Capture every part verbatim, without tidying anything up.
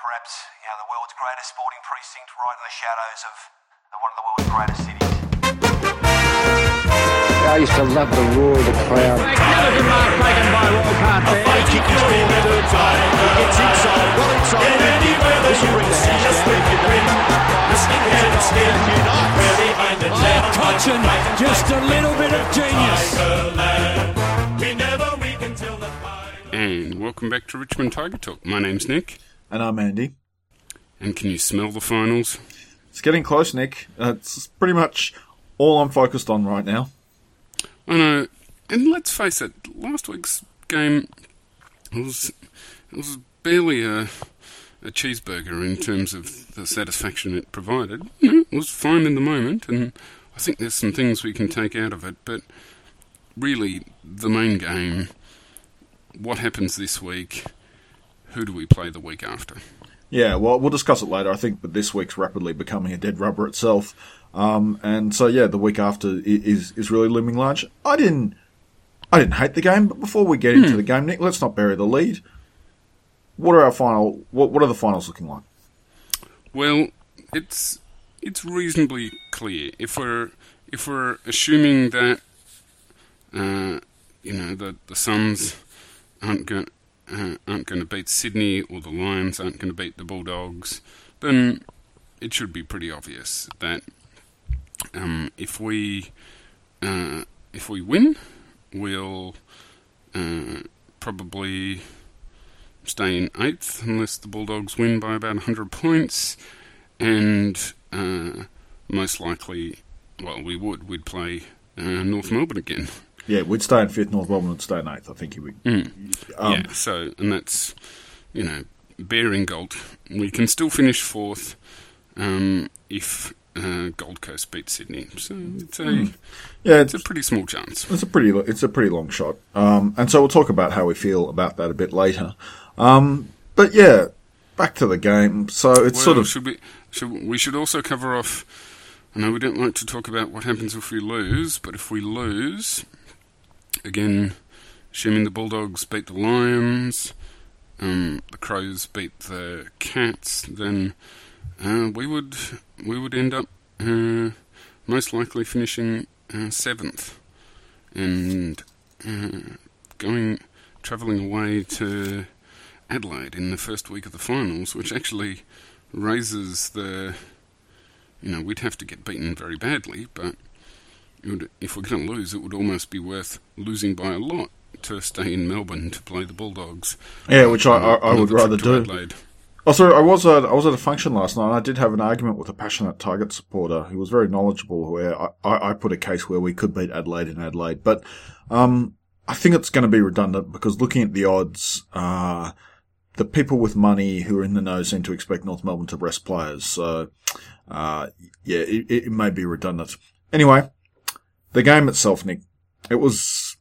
perhaps, you know, the world's greatest sporting precinct right in the shadows of the, one of the world's greatest cities. I used to love the roar of the crowd. Magnificent mark taken by Walcott there. A kick is been the third time. He gets inside, well inside. And anywhere that you can see us make it win. The Snickers stand unite. We're behind the ten. Oh, Cochin, just a little bit of genius. We never we can tell the fight. And welcome back to Richmond Tiger Talk. My name's Nick. And I'm Andy. And can you smell the finals? It's getting close, Nick. Uh, it's pretty much all I'm focused on right now. I know, and let's face it, last week's game was it was barely a, a cheeseburger in terms of the satisfaction it provided. You know, it was fine in the moment, and I think there's some things we can take out of it, but really, the main game, what happens this week, who do we play the week after? Yeah, well, we'll discuss it later. I think that this week's rapidly becoming a dead rubber itself. Um, and so, yeah, the week after is is really looming large. I didn't I didn't hate the game, but before we get into hmm. the game, Nick, let's not bury the lead. What are our final? What what are the finals looking like? Well, it's it's reasonably clear if we're if we're assuming that uh, you know the the Suns aren't going uh, aren't going to beat Sydney, or the Lions aren't going to beat the Bulldogs, then it should be pretty obvious that. Um, if we uh, if we win, we'll uh, probably stay in eighth unless the Bulldogs win by about one hundred points, and uh, most likely, well, we would we'd play uh, North Melbourne again. Yeah, we'd stay in fifth. North Melbourne would stay in eighth. I think you would. Mm. Um, yeah. So, and that's you know, bearing Gold, we can still finish fourth um, if. Uh, Gold Coast beat Sydney, so it's a mm. yeah, it's, it's a pretty small chance. It's a pretty it's a pretty long shot, um, and so we'll talk about how we feel about that a bit later. Um, but yeah, back to the game. So it's well, sort of should we should we should also cover off. I know we don't like to talk about what happens if we lose, but if we lose, again, assuming the Bulldogs beat the Lions, um, the Crows beat the Cats, then. Uh, we would we would end up uh, most likely finishing uh, seventh and uh, going travelling away to Adelaide in the first week of the finals, which actually raises the you know we'd have to get beaten very badly, but it would, if we're going to lose, it would almost be worth losing by a lot to stay in Melbourne to play the Bulldogs. Yeah, which I, I, I would rather do. Adelaide. Also, I was at, I was at a function last night, and I did have an argument with a passionate Target supporter who was very knowledgeable, where I, I, I put a case where we could beat Adelaide in Adelaide. But um, I think it's going to be redundant, because looking at the odds, uh, the people with money who are in the know seem to expect North Melbourne to rest players. So, uh, yeah, it, it may be redundant. Anyway, the game itself, Nick, it was...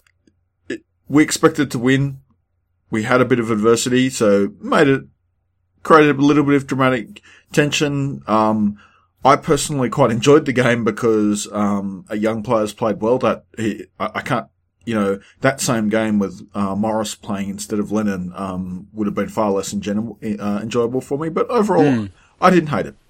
It, we expected to win. We had a bit of adversity, so made it... created a little bit of dramatic tension. Um, I personally quite enjoyed the game because um, a young players played well. That he, I, I can't, you know, that same game with uh, Morris playing instead of Lennon um, would have been far less in general, uh, enjoyable for me. But overall, mm. I didn't hate it.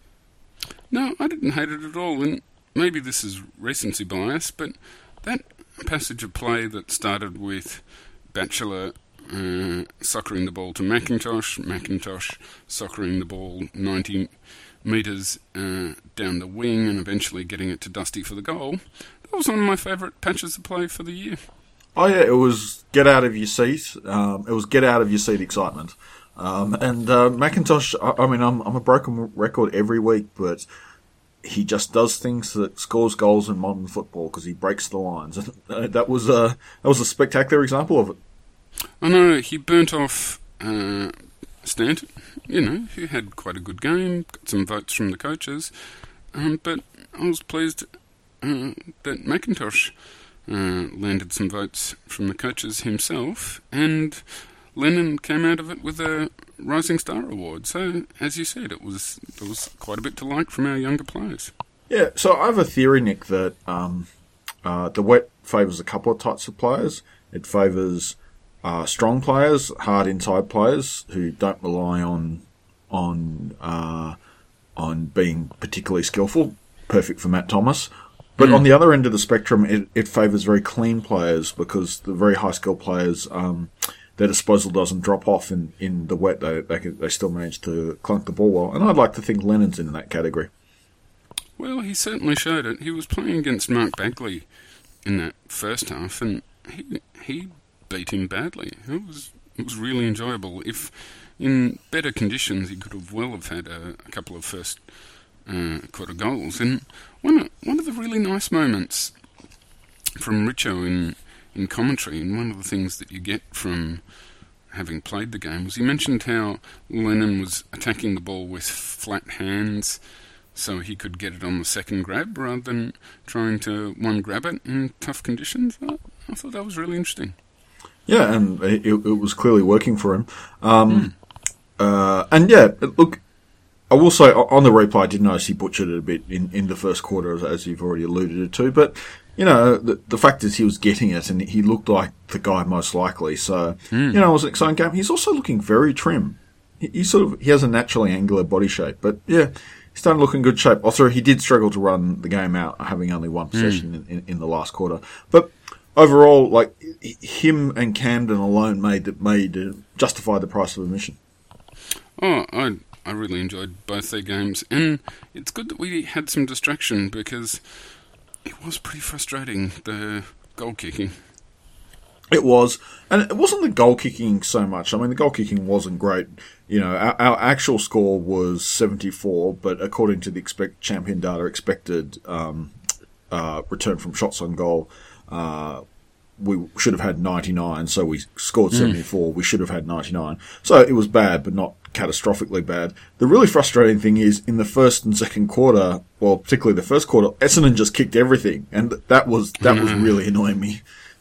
No, I didn't hate it at all. And maybe this is recency bias, but that passage of play that started with Batchelor Uh, soccering the ball to McIntosh, McIntosh soccering the ball ninety metres uh, down the wing and eventually getting it to Dusty for the goal. That was one of my favourite patches of play for the year. Oh yeah, it was get out of your seat. Um, it was get out of your seat excitement. Um, and uh, McIntosh, I, I mean, I'm, I'm a broken record every week, but he just does things that scores goals in modern football because he breaks the lines. that was a that was a spectacular example of it. I know he burnt off uh, Stanton, you know, who had quite a good game, got some votes from the coaches, um, but I was pleased uh, that McIntosh uh, landed some votes from the coaches himself, and Lennon came out of it with a Rising Star Award. So, as you said, it was there was quite a bit to like from our younger players. Yeah, so I have a theory, Nick, that um, uh, the wet favours a couple of types of players. It favours uh, strong players, hard inside players who don't rely on on uh, on being particularly skillful, perfect for Matt Thomas. But mm. on the other end of the spectrum, it, it favours very clean players because the very high skill players, um, their disposal doesn't drop off in, in the wet. They they, can, they still manage to clunk the ball well, and I'd like to think Lennon's in that category. Well, he certainly showed it. He was playing against Mark Bagley in that first half, and he he beat him badly. It was it was really enjoyable. If in better conditions, he could have well have had a, a couple of first uh, quarter goals. And one of, one of the really nice moments from Richo in in commentary, and one of the things that you get from having played the game, was he mentioned how Lennon was attacking the ball with flat hands, so he could get it on the second grab rather than trying to one grab it in tough conditions. I, I thought that was really interesting. Yeah, and it, it was clearly working for him. Um, mm. uh, and yeah, look, I will say on the replay, I did notice he butchered it a bit in, in the first quarter, as, as you've already alluded to. But, you know, the, the fact is he was getting it, and he looked like the guy most likely. So, mm. you know, it was an exciting game. He's also looking very trim. He, he sort of he has a naturally angular body shape, but yeah. He's starting to look in good shape. Also, he did struggle to run the game out, having only one possession mm. in, in, in the last quarter. But overall, like him and Camden alone made that made uh, justify the price of admission. Oh, I I really enjoyed both their games, and it's good that we had some distraction because it was pretty frustrating, the goal kicking. It was, and it wasn't the goal kicking so much. I mean, the goal kicking wasn't great. You know, our, our actual score was seventy-four, but according to the expect champion data, expected um, uh, return from shots on goal, uh, we should have had ninety-nine. So we scored seventy-four. Mm. We should have had ninety-nine. So it was bad, but not catastrophically bad. The really frustrating thing is in the first and second quarter, well, particularly the first quarter, Essendon just kicked everything, and that was that mm. was really annoying me.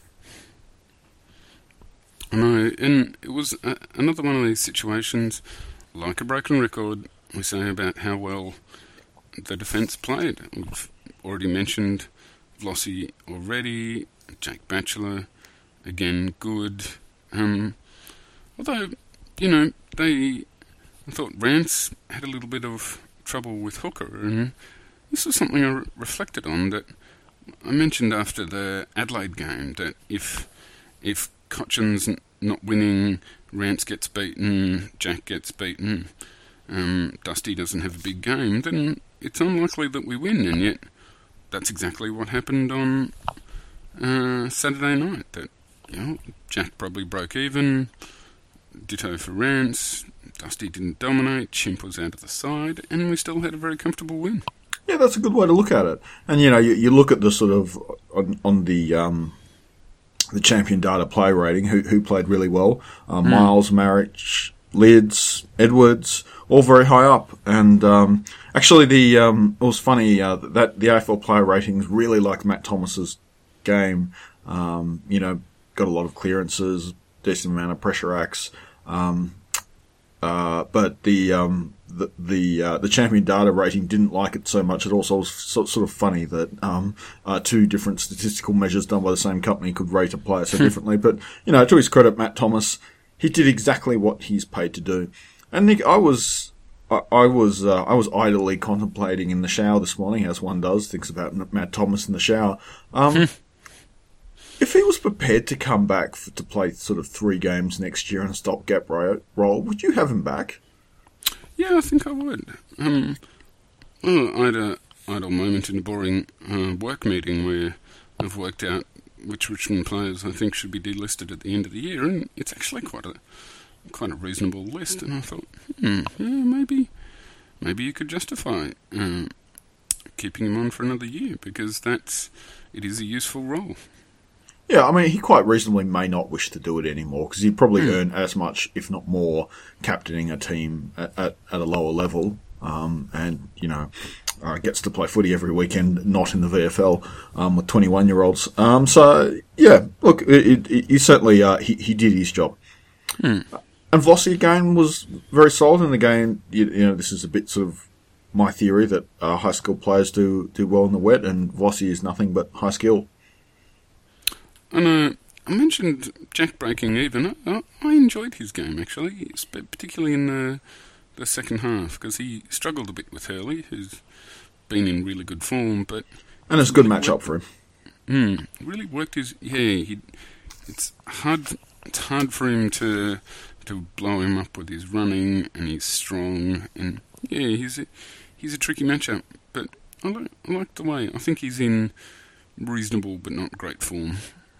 I know, and it was uh, another one of these situations, like a broken record, we say about how well the defence played. We've already mentioned Vossi already, Jake Batchelor, again, good. Um, although, you know, they, I thought Rance had a little bit of trouble with Hooker, and this was something I re- reflected on, that I mentioned after the Adelaide game, that if if Cochin's not winning, Rance gets beaten, Jack gets beaten, um, Dusty doesn't have a big game, then it's unlikely that we win. And yet, that's exactly what happened on uh, Saturday night. That, you know, Jack probably broke even, ditto for Rance, Dusty didn't dominate, Chimp was out of the side, and we still had a very comfortable win. Yeah, that's a good way to look at it. And, you know, you, you look at the sort of, on, on the... Um the champion data play rating, who who played really well. Uh, mm. Miles, Marich, Lids, Edwards, all very high up. And um, actually, the um, it was funny uh, that the A F L play ratings really liked Matt Thomas's game. Um, you know, got a lot of clearances, decent amount of pressure acts. Um, uh, but the um, the the, uh, the champion data rating didn't like it so much. It also was so, sort of funny that um, uh, two different statistical measures done by the same company could rate a player so differently. But, you know, to his credit, Matt Thomas, he did exactly what he's paid to do. And Nick, I was I, I was uh, I was idly contemplating in the shower this morning, as one does, thinks about Matt Thomas in the shower. Um, if he was prepared to come back for, to play sort of three games next year in a stopgap role, would you have him back? Yeah, I think I would. Um, well, I had a idle moment in a boring uh, work meeting where I've worked out which Richmond players I think should be delisted at the end of the year, and it's actually quite a quite a reasonable list. And I thought, hmm, yeah, maybe maybe you could justify uh, keeping him on for another year, because that's it is a useful role. Yeah, I mean, he quite reasonably may not wish to do it anymore, because he'd probably mm. earn as much, if not more, captaining a team at, at, at a lower level, um, and, you know, uh, gets to play footy every weekend, not in the V F L, um, with twenty-one-year-olds. Um, so, yeah, look, it, it, he certainly, uh, he, he did his job. Mm. And Vossi, again, was very solid, and again, you, you know, this is a bit sort of my theory that uh, high school players do, do well in the wet, and Vossi is nothing but high skill. And uh, I mentioned Jack breaking even. I, I enjoyed his game, actually, particularly in the the second half, because he struggled a bit with Hurley, who's been in really good form, but... And it's a good match-up for him. Mm, really worked his... Yeah, he, it's hard It's hard for him to to blow him up with his running, and he's strong, and yeah, he's a, he's a tricky matchup, but I like, I like the way. I think he's in reasonable but not great form.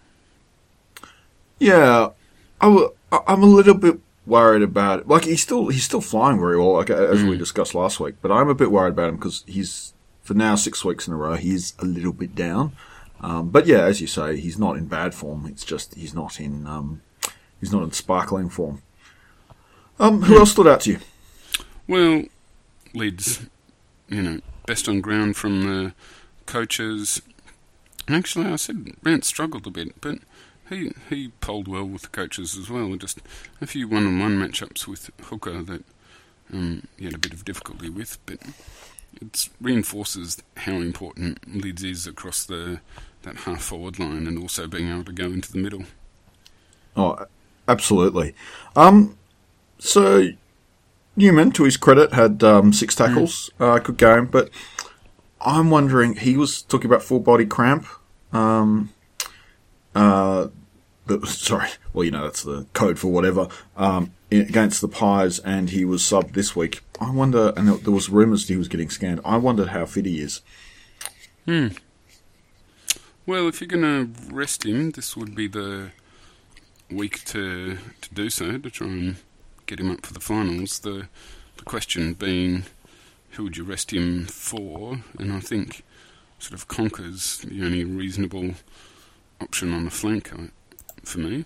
Yeah, I w- I'm a little bit worried about it. Like, he's still he's still flying very well, like as mm. we discussed last week, but I'm a bit worried about him because he's, for now, six weeks in a row, he's a little bit down. Um, but yeah, as you say, he's not in bad form. It's just he's not in um, he's not in sparkling form. Um, who else stood out to you? Well, Lids, you know, best on ground from the coaches. Actually, I said Brant struggled a bit, but he he polled well with the coaches as well. Just a few one-on-one matchups with Hooker that um, he had a bit of difficulty with, but it reinforces how important Lids is across the that half-forward line and also being able to go into the middle. Oh, absolutely. Um, so, Newman, to his credit, had um, six tackles. Mm. Uh, good game, but I'm wondering, he was talking about full-body cramp. Um, uh, the, sorry, well, you know, that's the code for whatever, um, against the Pies, and he was subbed this week. I wonder, and there was rumours that he was getting scanned. I wondered how fit he is. Hmm. Well, if you're going to rest him, this would be the week to to do so, to try and get him up for the finals. The the question being, who would you rest him for? And I think sort of Conker's the only reasonable option on the flank for me.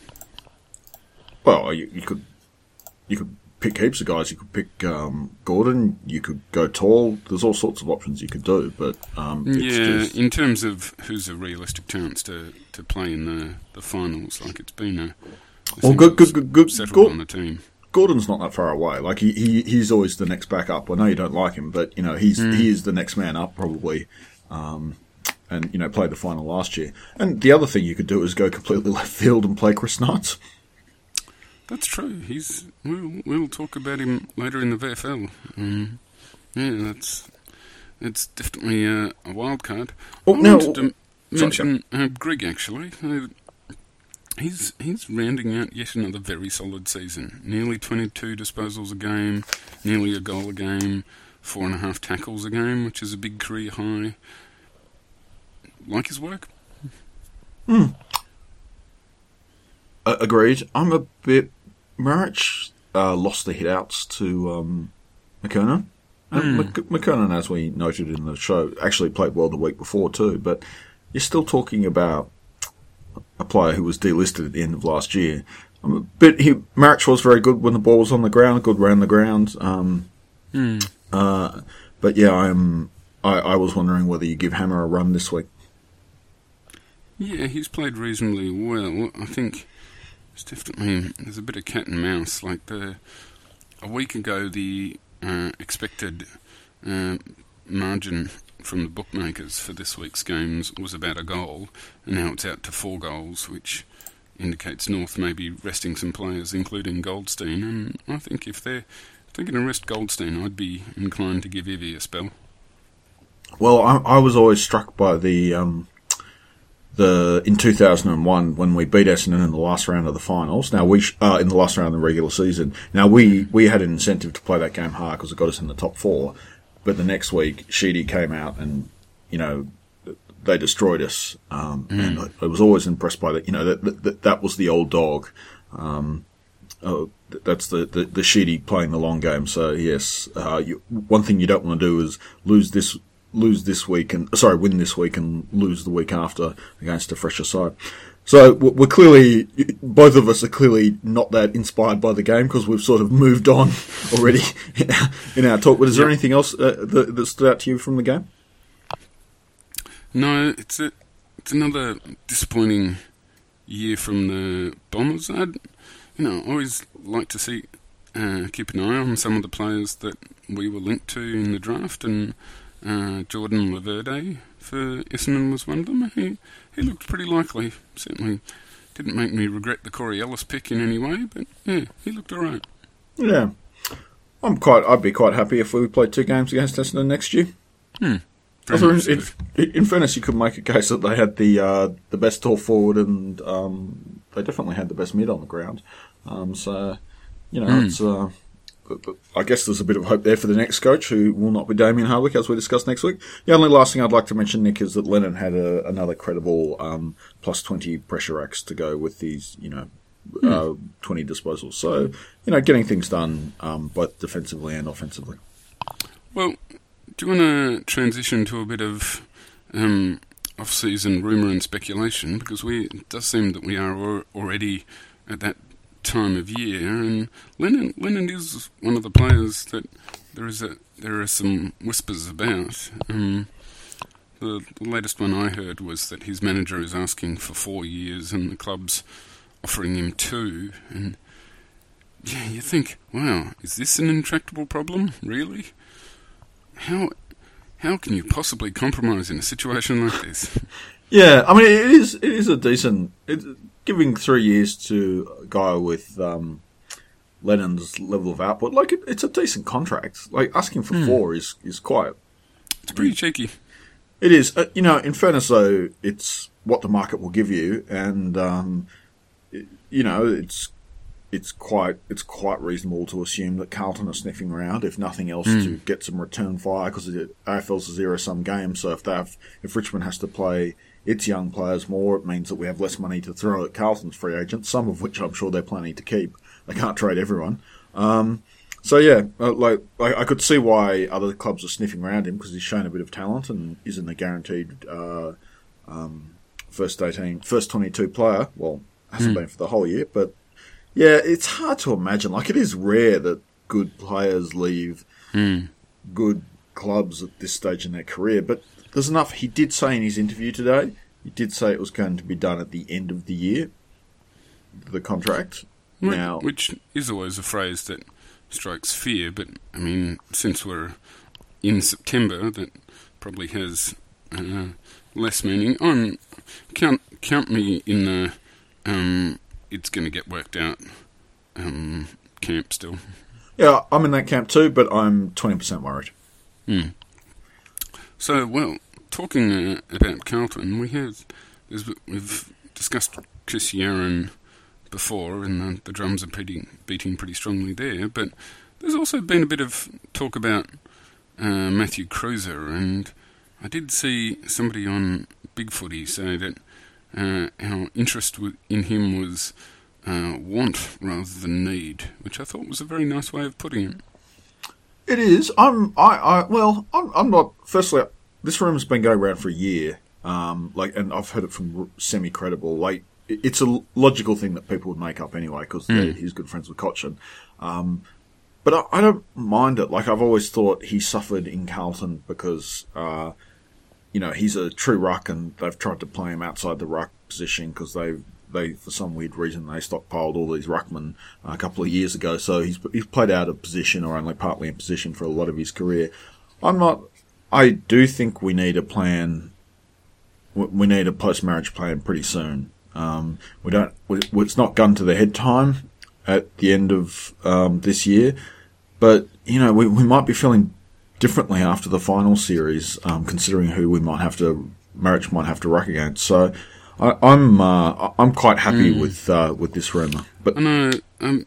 Well, you, you could you could pick heaps of guys. You could pick um, Gordon. You could go tall. There's all sorts of options you could do. But um, it's yeah, just... in terms of who's a realistic chance to, to play in the, the finals, like it's been a well, good, good, good, good. settled Gordon, on the team. Gordon's not that far away. Like he, he he's always the next back up. I know you don't like him, but you know he's mm. he is the next man up probably. Um, and you know played the final last year. And the other thing you could do is go completely left field and play Chris Knights. That's true. He's we'll we'll talk about him later in the V F L. Um, yeah, that's it's definitely a, a wild card. Oh, I no, wanted to sorry, mention uh, Grigg actually. Uh, he's he's rounding out yet another very solid season. Nearly twenty-two disposals a game, nearly a goal a game, four and a half tackles a game, which is a big career high. Like his work. Hmm. Uh, agreed. I'm a bit. Marich uh, lost the hit-outs to um, McKernan. And mm. Mc- McKernan, as we noted in the show, actually played well the week before too, but you're still talking about a player who was delisted at the end of last year. I'm a bit, he, Marich was very good when the ball was on the ground, good round the ground. Um, mm. uh, but yeah, I'm, I, I was wondering whether you give Hammer a run this week. Yeah, he's played reasonably well. I think it's definitely, there's a bit of cat and mouse. Like the a week ago, the uh, expected uh, margin from the bookmakers for this week's games was about a goal, and now it's out to four goals, which indicates North may be resting some players, including Goldstein. And I think if they're, if they're going to rest Goldstein, I'd be inclined to give Ivy a spell. Well, I, I was always struck by the... Um The in two thousand one when we beat Essendon in the last round of the finals. Now we sh- uh, in the last round of the regular season. Now we, we had an incentive to play that game hard because it got us in the top four. But the next week, Sheedy came out and you know they destroyed us. Um, mm. And I, I was always impressed by that. You know that that, that was the old dog. Um, uh, that's the, the the Sheedy playing the long game. So yes, uh, you, one thing you don't want to do is lose this. lose this week and sorry win this week and lose the week after against a fresher side. So we're clearly, both of us are clearly not that inspired by the game because we've sort of moved on already in our, in our talk. But is there yep. anything else uh, that, that stood out to you from the game? No, it's a it's another disappointing year from the Bombers. I'd you know always like to see uh, keep an eye on some of the players that we were linked to in the draft and. Uh, Jordan Laverde for Essendon was one of them. He he looked pretty likely. Certainly didn't make me regret the Corey Ellis pick in any way, but yeah, he looked alright. Yeah. I'm quite. I'd be quite happy if we played two games against Essendon next year. Hmm. Also, in, in, in fairness, you could make a case that they had the uh, the best tall forward, and um, they definitely had the best mid on the ground. Um, so, you know, mm. it's. Uh, but, but I guess there's a bit of hope there for the next coach, who will not be Damien Hardwick, as we discuss next week. The only last thing I'd like to mention, Nick, is that Lennon had a, another credible um, plus twenty pressure acts to go with these, you know, mm. uh, twenty disposals. So, you know, getting things done um, both defensively and offensively. Well, do you want to transition to a bit of um, off-season rumour and speculation? Because we it does seem that we are al- already at that time of year, and Lennon Lennon is one of the players that there is a there are some whispers about. Um, the, the latest one I heard was that his manager is asking for four years, and the club's offering him two. And yeah, you think, wow, is this an intractable problem? Really? How how can you possibly compromise in a situation like this? Yeah, I mean, it is it is a decent. It, giving three years to a guy with um, Lennon's level of output, like it, it's a decent contract. Like asking for mm. four is is quite. It's pretty cheeky. It is. Uh, you know, in fairness, though, it's what the market will give you, and um, it, you know, it's. It's quite it's quite reasonable to assume that Carlton are sniffing around, if nothing else, mm. to get some return fire, because the A F L's a zero-sum game. So if they have, if Richmond has to play its young players more, it means that we have less money to throw at Carlton's free agents, some of which I'm sure they're planning to keep. They can't trade everyone. Um, so yeah, like, like I could see why other clubs are sniffing around him, because he's shown a bit of talent and isn't a guaranteed uh, um, first eighteen, first twenty-two player. Well, hasn't mm. been for the whole year, but. Yeah, it's hard to imagine. Like, it is rare that good players leave mm. good clubs at this stage in their career. But there's enough. He did say in his interview today, he did say it was going to be done at the end of the year, the contract. Which, now, which is always a phrase that strikes fear. But, I mean, since we're in September, that probably has uh, less meaning. I'm, count, count me in the... Um, it's going to get worked out um, camp still. Yeah, I'm in that camp too, but I'm twenty percent worried. Mm. So, well, talking uh, about Carlton, we have we've discussed Chris Yarran before, and the, the drums are beating, beating pretty strongly there, but there's also been a bit of talk about uh, Matthew Cruiser, and I did see somebody on Big Footy say that Uh, our interest in him was uh, want rather than need, which I thought was a very nice way of putting it. It is. I'm. I. I well, I'm. I'm not. Firstly, this rumor's been going around for a year. Um, like, and I've heard it from semi-credible. Like, it's a logical thing that people would make up anyway, because mm. he's good friends with Cochin. Um, but I, I don't mind it. Like, I've always thought he suffered in Carlton because. Uh, You know, he's a true ruck, and they've tried to play him outside the ruck position because they, they for some weird reason, they stockpiled all these ruckmen a couple of years ago. So he's he's played out of position, or only partly in position, for a lot of his career. I'm not. I do think we need a plan. We need a post-marriage plan pretty soon. Um, we don't. It's not gun to the head time at the end of um, this year, but you know, we we might be feeling differently after the final series, um, considering who we might have to, marriage might have to ruck against. So, I, I'm uh, I'm quite happy mm. with uh, with this rumour. But I know, um,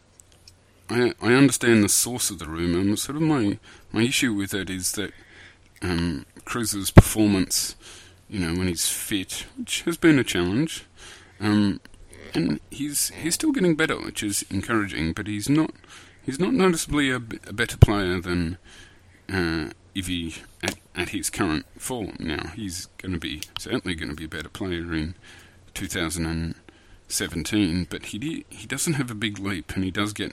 I I understand the source of the rumour. Sort of my my issue with it is that um, Cruiser's performance, you know, when he's fit, which has been a challenge, um, and he's he's still getting better, which is encouraging. But he's not he's not noticeably a, a better player than. Uh, if he at, at his current form now, he's going to be certainly going to be a better player in two thousand seventeen. But he did, he doesn't have a big leap, and he does get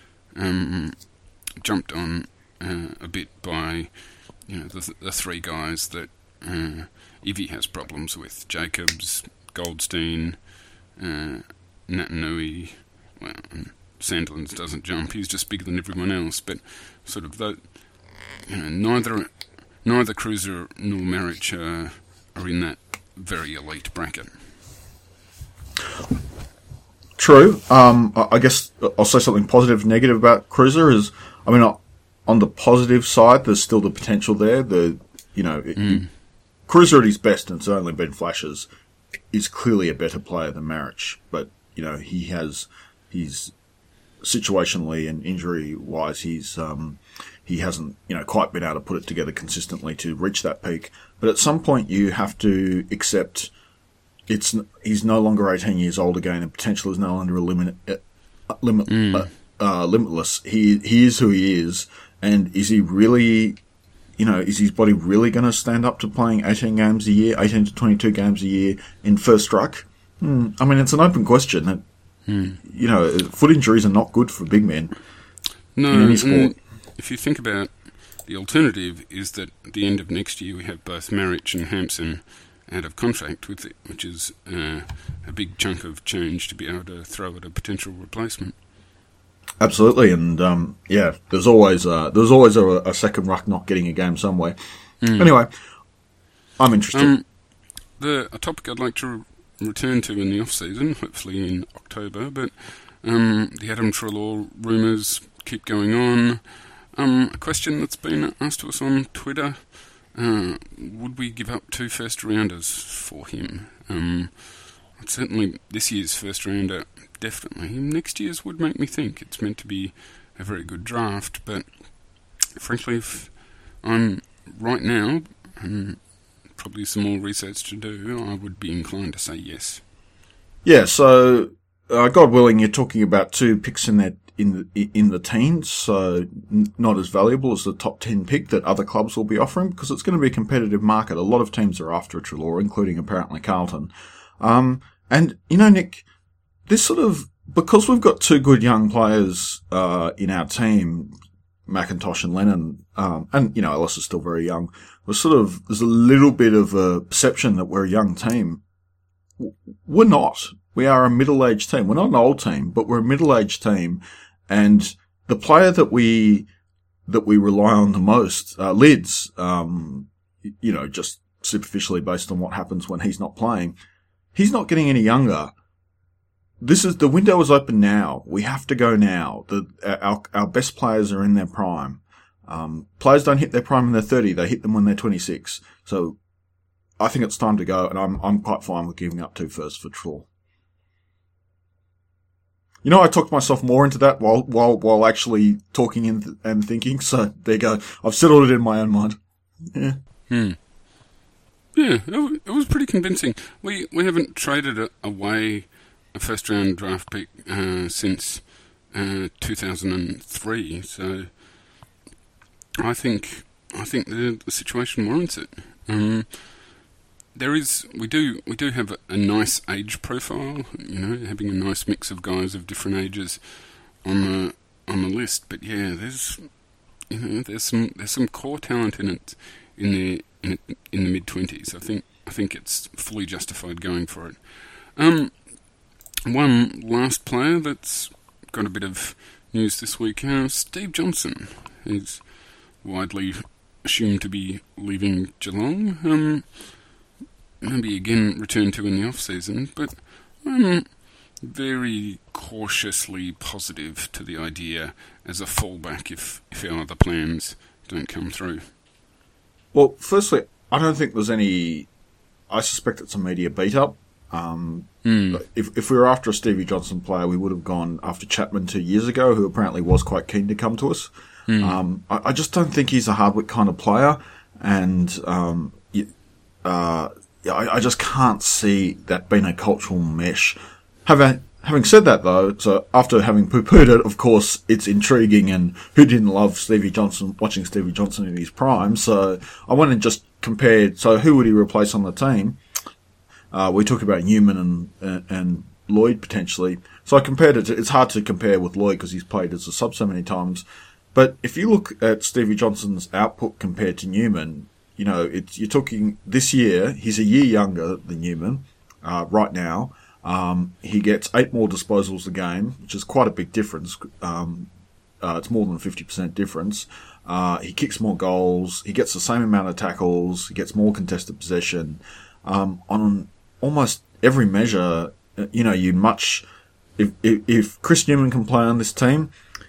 um, jumped on uh, a bit by you know the, the three guys that uh, Ivy has problems with: Jacobs, Goldstein, uh, Natanui. Well, and Sandilands doesn't jump; he's just bigger than everyone else. But sort of the You know, neither neither Cruiser nor Marich uh, are in that very elite bracket. True. Um, I guess I'll say something positive, negative about Cruiser is, I mean, I, on the positive side, there's still the potential there. The, you know, Mm. Cruiser at his best, and it's only been flashes, is clearly a better player than Maric. But, you know, he has, he's situationally and injury-wise, he's, um, he hasn't, you know, quite been able to put it together consistently to reach that peak. But at some point you have to accept it's, he's no longer eighteen years old again, and potential is no longer a limit, uh, limit, Mm. uh, uh, limitless. He, he is who he is. And is he really, you know, is his body really going to stand up to playing eighteen games a year, eighteen to twenty-two games a year in first ruck? Hmm. I mean, it's an open question. That, Hmm. You know, foot injuries are not good for big men No, in any sport. and if you think about the alternative, is that at the end of next year we have both Maric and Hampson out of contract with it, which is uh, a big chunk of change to be able to throw at a potential replacement. Absolutely, and um, yeah, there's always uh, there's always a, a second ruck not getting a game somewhere. Mm. Anyway, I'm interested. Um, the a topic I'd like to re- return to in the off season, hopefully in October, but um, the Adam Treloar rumours keep going on. Um, a question that's been asked to us on Twitter: uh, would we give up two first rounders for him? Um, certainly, this year's first rounder. Definitely. Next year's would make me think. It's meant to be a very good draft, but frankly, if I'm right now, and probably some more research to do, I would be inclined to say yes. Yeah, so uh, God willing, you're talking about two picks in that in the in the teens, so n- not as valuable as the top ten pick that other clubs will be offering, because it's going to be a competitive market. A lot of teams are after a Treloar, including apparently Carlton. Um, and you know, Nick. This sort of, because we've got two good young players uh, in our team, McIntosh and Lennon, um, and, you know, Ellis is still very young, we're sort of, there's a little bit of a perception that we're a young team. We're not. We are a middle-aged team. We're not an old team, but we're a middle-aged team. And the player that we, that we rely on the most, uh, Lids, um, you know, just superficially based on what happens when he's not playing, he's not getting any younger. This is, the window is open now. We have to go now. The, our, our best players are in their prime. Um, players don't hit their prime when they're thirty. They hit them when they're twenty-six. So I think it's time to go, and I'm, I'm quite fine with giving up two firsts for Treloar. You know, I talked myself more into that while, while, while actually talking and, th- and thinking. So there you go. I've settled it in my own mind. Yeah. Hmm. Yeah, it, w- it was pretty convincing. We, we haven't traded a, away a first round draft pick uh, since uh, two thousand three, so I think I think the, the situation warrants it. Um, there is we do we do have a, a nice age profile, you know, having a nice mix of guys of different ages on the on the list. But yeah, there's you know there's some there's some core talent in it in the in, it, in the mid twenties. I think I think it's fully justified going for it. Um. One last player that's got a bit of news this week, uh, Steve Johnson. He's widely assumed to be leaving Geelong. Um, maybe again return to in the off-season, but I'm very cautiously positive to the idea as a fallback if, if our other plans don't come through. Well, firstly, I don't think there's any... I suspect it's a media beat-up. Um, mm. if, if we were after a Stevie Johnson player, we would have gone after Chapman two years ago, who apparently was quite keen to come to us. Mm. Um, I, I just don't think he's a Hardwick kind of player, and um, uh, I, I just can't see that being a cultural mesh. Having having said that, though, so after having poo-pooed it, of course, it's intriguing, and who didn't love Stevie Johnson, watching Stevie Johnson in his prime? So I went and just compared. So who would he replace on the team? Uh, we talk about Newman and, and, and Lloyd potentially. So I compared it to, it's hard to compare with Lloyd because he's played as a sub so many times. But if you look at Stevie Johnson's output compared to Newman, you know, it's, you're talking this year, he's a year younger than Newman, uh, right now. Um, he gets eight more disposals a game, which is quite a big difference. Um, uh, it's more than a fifty percent difference. Uh, he kicks more goals. He gets the same amount of tackles. He gets more contested possession. Um, on almost every measure, you know, you much, if, if, if Chris Newman can play on this team,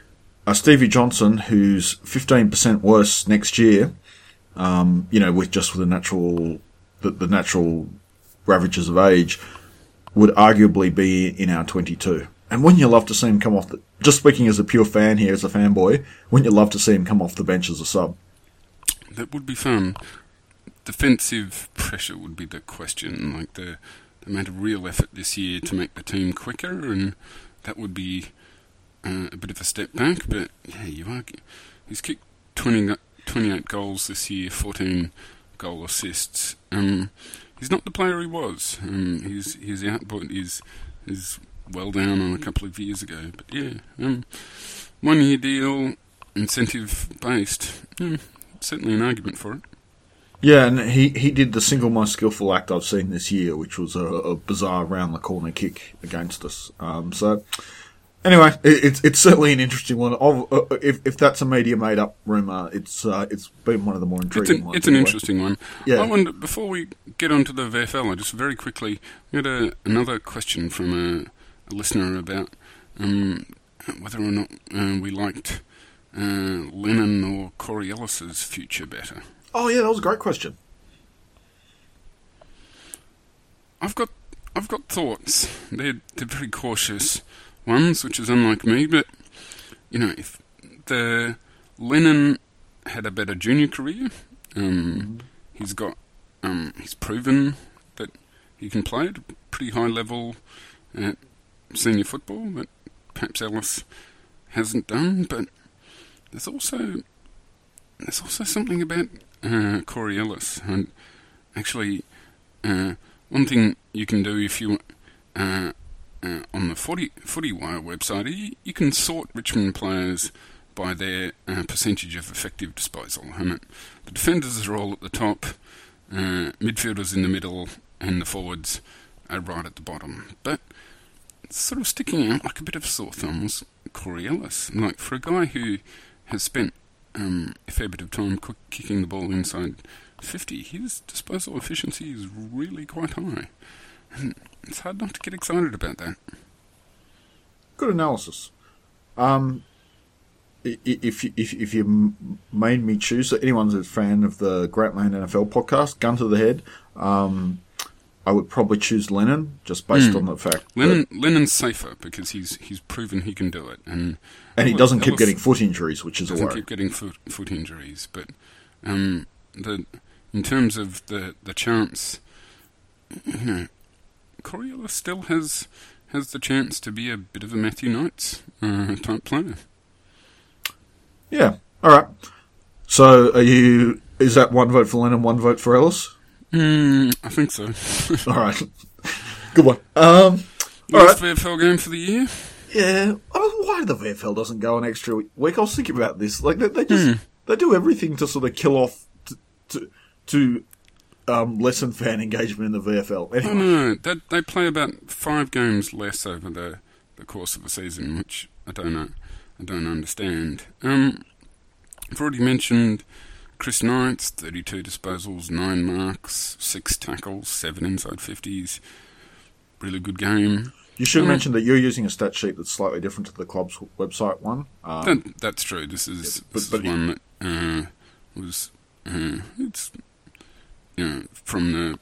uh, Stevie Johnson, who's fifteen percent worse next year, um, you know, with just with the natural, the, the natural ravages of age, would arguably be in our twenty-two. And wouldn't you love to see him come off the, just speaking as a pure fan here, as a fanboy, wouldn't you love to see him come off the bench as a sub? That would be fun. Defensive pressure would be the question. Like, the, they made a real effort this year to make the team quicker, and that would be uh, a bit of a step back. But, yeah, you are, he's kicked twenty, twenty-eight goals this year, fourteen goal assists. Um, he's not the player he was. Um, his, his output is... is well down on a couple of years ago, but yeah, um, one year deal, incentive based, yeah, certainly an argument for it. Yeah, and he, he did the single most skillful act I've seen this year, which was a, a bizarre round the corner kick against us. Um, so anyway, it, it's it's certainly an interesting one. Of, uh, if if that's a media made up rumor, it's uh, it's been one of the more intriguing it's an, ones. It's an anyway. interesting one. Yeah. I wonder, before we get on to the V F L, I just very quickly we had a, another question from a. a listener about um, whether or not uh, we liked uh, Lennon or Corey Ellis's future better. Oh yeah, that was a great question. I've got I've got thoughts. They're they're very cautious ones, which is unlike me. But you know, if the Lennon had a better junior career, um, he's got um, he's proven that he can play at a pretty high level at senior football that perhaps Ellis hasn't done, but there's also there's also something about uh, Corey Ellis. And actually, uh, one thing you can do if you uh, uh, on the Footy FootyWire website, you, you can sort Richmond players by their uh, percentage of effective disposal. And it, the defenders are all at the top, uh, midfielders in the middle, and the forwards are right at the bottom. But sort of sticking out like a bit of a sore thumb was Corey Ellis. Like, for a guy who has spent um, a fair bit of time cook- kicking the ball inside fifty, his disposal efficiency is really quite high. And it's hard not to get excited about that. Good analysis. Um, if you, if if you made me choose, so anyone's a fan of the Great Man N F L podcast, gun to the head, um, I would probably choose Lennon, just based mm. on the fact Lennon that Lennon's safer because he's he's proven he can do it, and and he doesn't keep getting foot injuries, which is a worry. Doesn't keep getting foot foot injuries, but um, the in terms of the the chance, you know, Corey Ellis still has has the chance to be a bit of a Matthew Knights uh, type player. Yeah. All right. So, are you? Is that one vote for Lennon, one vote for Ellis? Mm, I think so. All right. Good one. Um, all Last right. V F L game for the year? Yeah. I mean, why the V F L doesn't go an extra week? I was thinking about this. Like, they, they just mm. they do everything to sort of kill off to to, to um, lessen fan engagement in the V F L. Anyway. Oh, no, they, they play about five games less over the, the course of the season, which I don't know. I don't understand. Um, I've already mentioned Chris Knights, thirty-two disposals, nine marks, six tackles, seven inside fifties. Really good game. You should um, mention that you're using a stat sheet that's slightly different to the club's website one. Um, that, that's true. This is, yeah, but, this but is one that uh, was uh, it's you know from the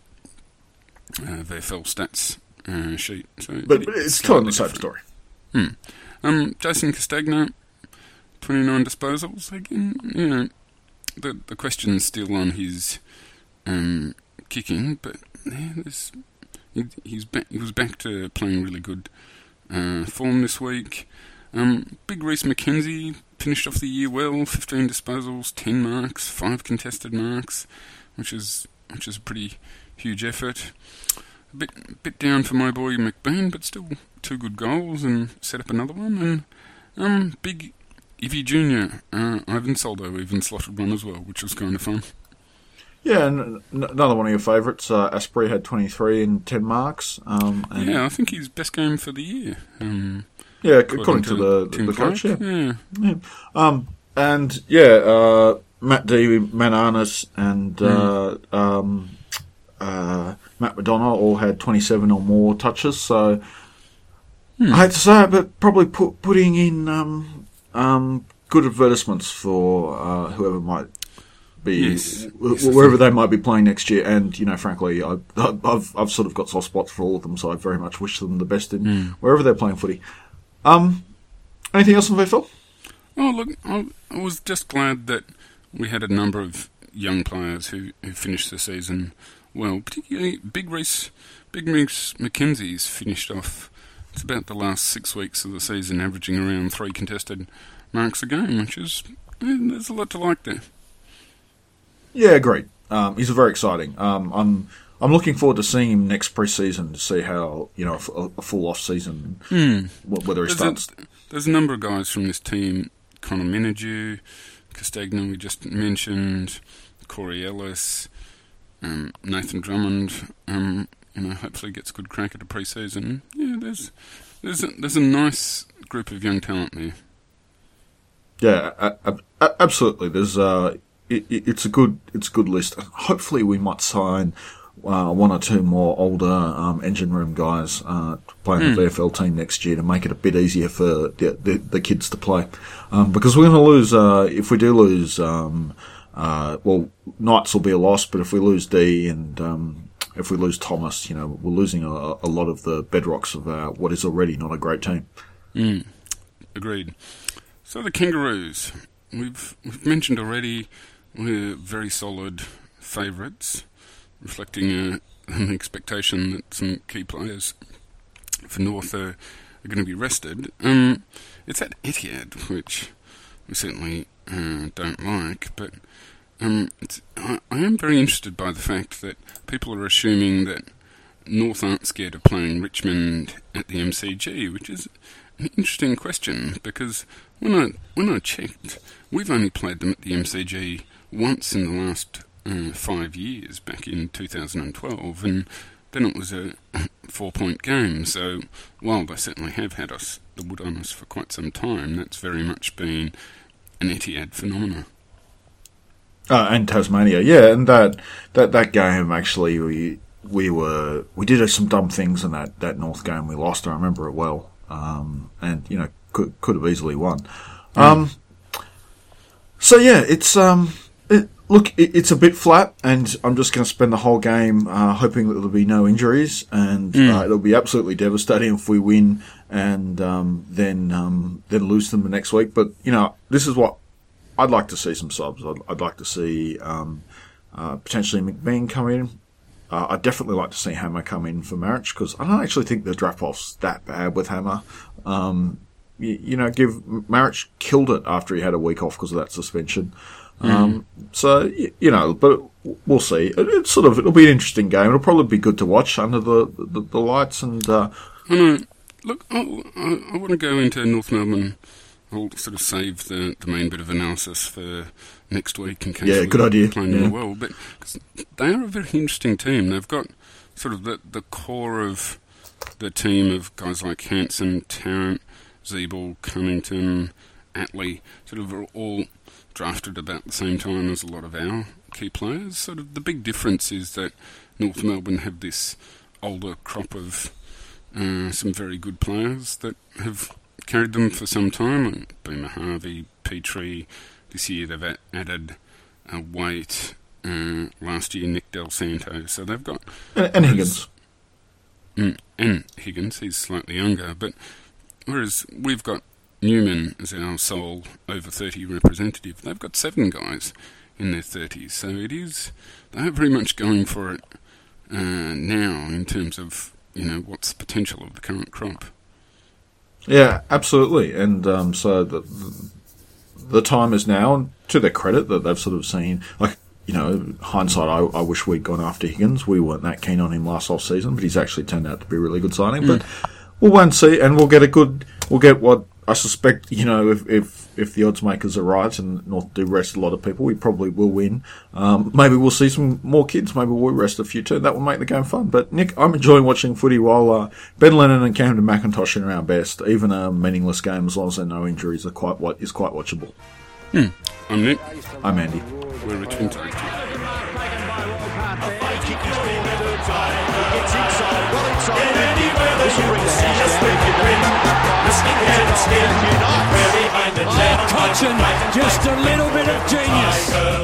uh, V F L stats uh, sheet. So but, it, but it's it's telling the slightly same story. Hmm. Um, Jason Castagna, twenty-nine disposals. Again, you know, the the question's still on his um, kicking, but yeah, there's, he, he's back, he was back to playing really good uh, form this week. Um, Big Reece McKenzie finished off the year well, fifteen disposals, ten marks, five contested marks, which is which is a pretty huge effort. A bit bit down for my boy McBean, but still two good goals and set up another one. And um, Big Ivy Junior, uh, Ivan Soldo even slotted one as well, which was kind of fun. Yeah, and n- another one of your favourites, uh, Asprey had twenty-three and ten marks. Um, and Yeah, I think he's best game for the year. Um, yeah, according, according to, to the, Tim the coach, Clark, yeah. yeah. yeah. Um, and yeah, uh, Matt D, Mananas, and uh, mm. um, uh, Matt Madonna all had twenty-seven or more touches. So Hmm. I hate to say it, but probably put, putting in um, um, good advertisements for uh, whoever might be, Yes. w- Yes, wherever they might be playing next year. And, you know, frankly, I, I've I've sort of got soft spots for all of them, so I very much wish them the best in Mm. wherever they're playing footy. Um, anything else on V F L? Oh, look, I, I was just glad that we had a number of young players who, who finished the season well, particularly Big Reece, Big Reece McKenzie's finished off. It's about the last six weeks of the season, averaging around three contested marks a game, which is, eh, there's a lot to like there. Yeah, agreed. Um, he's very exciting. Um, I'm I'm looking forward to seeing him next pre-season to see how, you know, a, f- a full off season, Hmm. wh- whether he There's starts. a, there's a number of guys from this team, Connor Menadue, Castagna we just mentioned, Corey Ellis, um, Nathan Drummond, um, you know, hopefully gets a good crack at a pre-season. Yeah, there's there's a, there's a nice group of young talent there. Yeah, a- a- a- absolutely. There's uh, it, it- it's a good it's a good list. Hopefully, we might sign uh, one or two more older um, engine room guys uh, to play in the V F L team next year to make it a bit easier for the the, the kids to play. Um, because we're going to lose uh, if we do lose. Um, uh, well, Knights will be a loss, but if we lose D and um, if we lose Thomas, you know, we're losing a, a lot of the bedrocks of uh, what is already not a great team. Mm. Agreed. So the Kangaroos, we've we've mentioned already, we're very solid favourites, reflecting a, an expectation that some key players for North are, are going to be rested. Um, it's at Etihad, which we certainly uh, don't like, but um, it's, I, I am very interested by the fact that people are assuming that North aren't scared of playing Richmond at the M C G, which is an interesting question, because when I when I checked, we've only played them at the M C G once in the last uh, five years, back in two thousand twelve, and then it was a four-point game. So while they certainly have had us the wood on us for quite some time, that's very much been an Etihad phenomenon. Uh, and Tasmania, yeah, and that that that game actually we we were we did some dumb things in that, that North game. We lost. I remember it well, um, and you know could could have easily won. Mm. Um, so yeah, it's um, it, look, it, it's a bit flat, and I'm just going to spend the whole game uh, hoping that there'll be no injuries, and mm. uh, it'll be absolutely devastating if we win and um, then um, then lose them the next week. But you know, this is what. I'd like to see some subs. I'd, I'd like to see um, uh, potentially McBean come in. Uh, I'd definitely like to see Hammer come in for Marich, because I don't actually think the drop-off's that bad with Hammer. Um, you, you know, give Marich killed it after he had a week off because of that suspension. Mm. Um, so, you, you know, but we'll see. It, it's sort of, it'll be an interesting game. It'll probably be good to watch under the, the, the lights. And uh, I know. Look, I, I, I want to go into North Melbourne. I'll sort of save the, the main bit of analysis for next week in case yeah, we're good idea. playing yeah. them well. But cause they are a very interesting team. They've got sort of the, the core of the team of guys like Hanson, Tarrant, Zeeble, Cunnington, Atley, sort of are all drafted about the same time as a lot of our key players. Sort of the big difference is that North Melbourne have this older crop of uh, some very good players that have carried them for some time, like Boomer Harvey, Petrie. This year they've a- added uh, Waite, uh, last year Nick Del Santo. So they've got... And, and Higgins. Mm, and Higgins, he's slightly younger. But whereas we've got Newman as our sole over thirty representative, they've got seven guys in their thirties. So it is... They're very much going for it uh, now in terms of, you know, what's the potential of the current crop. Yeah, absolutely. And um, so the, the the time is now, and to their credit, that they've sort of seen, like, you know, hindsight, I, I wish we'd gone after Higgins. We weren't that keen on him last off season, but he's actually turned out to be a really good signing. Mm. But we'll wait and see, and we'll get a good, we'll get what I suspect, you know, if if, if the odds makers are right and North do rest a lot of people, we probably will win. Um, maybe we'll see some more kids. Maybe we'll rest a few too. That will make the game fun. But Nick, I'm enjoying watching footy while uh, Ben Lennon and Camden McIntosh are our best. Even a meaningless game, as long as there are no injuries, are quite what is quite watchable. Hmm. I'm Nick. I'm Andy. We're Richmond Tag Team. This will bring the house down. Oh, Cochin, just a little bit of genius.